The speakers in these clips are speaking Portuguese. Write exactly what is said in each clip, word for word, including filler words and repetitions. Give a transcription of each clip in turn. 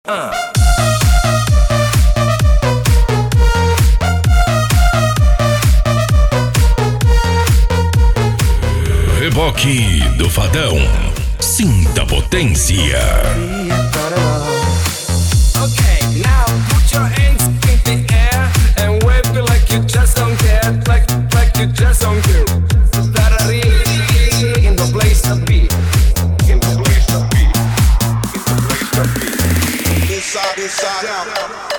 Ah. Reboque do Fadão. Sinta a potência. Okay, now put your hands in the air and wave it like you just don't care, like like you just don't care. Start a ring in the place to be, in the place to be, in the place to be. Inside, inside out.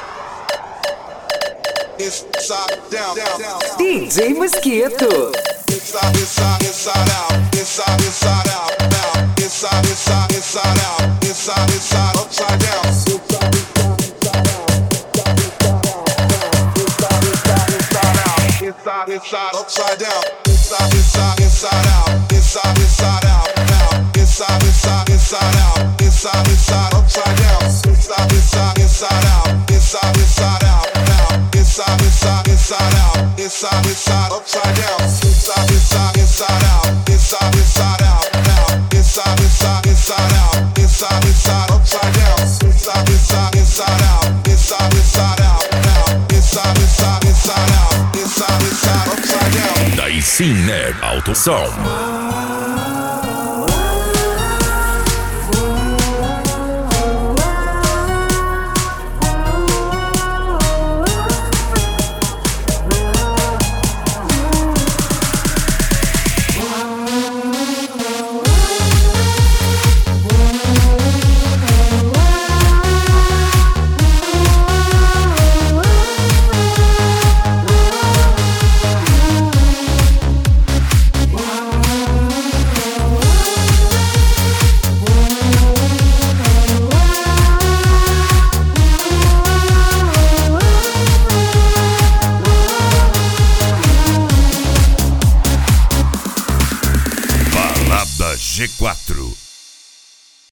Inside, down, down, down. D J Mosquito. Inside, inside, inside out. Inside, inside out. Now, inside, inside, inside out. Inside, inside, upside down. Inside, inside, upside down. Inside, inside, inside out. Inside, inside out. Now, inside, inside, inside out. Inside, inside, upside down. Inside, inside, inside out. Inside, inside out. Now, inside, inside, inside out. Inside, inside, upside down. Inside, inside, inside out. Inside, inside out. Now, inside, inside, inside out. Inside, inside, upside down. Inside, inside, inside out. Inside, inside out. Now, inside, inside, inside out. Inside, inside, upside down. Daí sim, né? Alto som. G quatro.